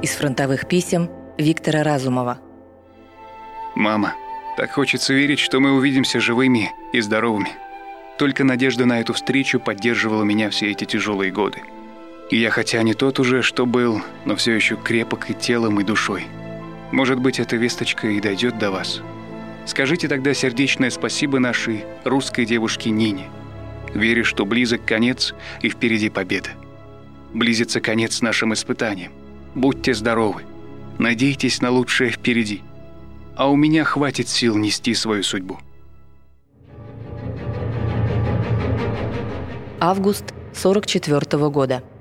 Из фронтовых писем Виктора Разумова. Мама, так хочется верить, что мы увидимся живыми и здоровыми. Только надежда на эту встречу поддерживала меня все эти тяжелые годы. И я хотя не тот уже, что был, но все еще крепок и телом, и душой. Может быть, эта весточка и дойдет до вас. Скажите тогда сердечное спасибо нашей русской девушке Нине. Верю, что близок конец и впереди победа. Близится конец нашим испытаниям. Будьте здоровы. Надейтесь на лучшее впереди. А у меня хватит сил нести свою судьбу. Август 1944 года.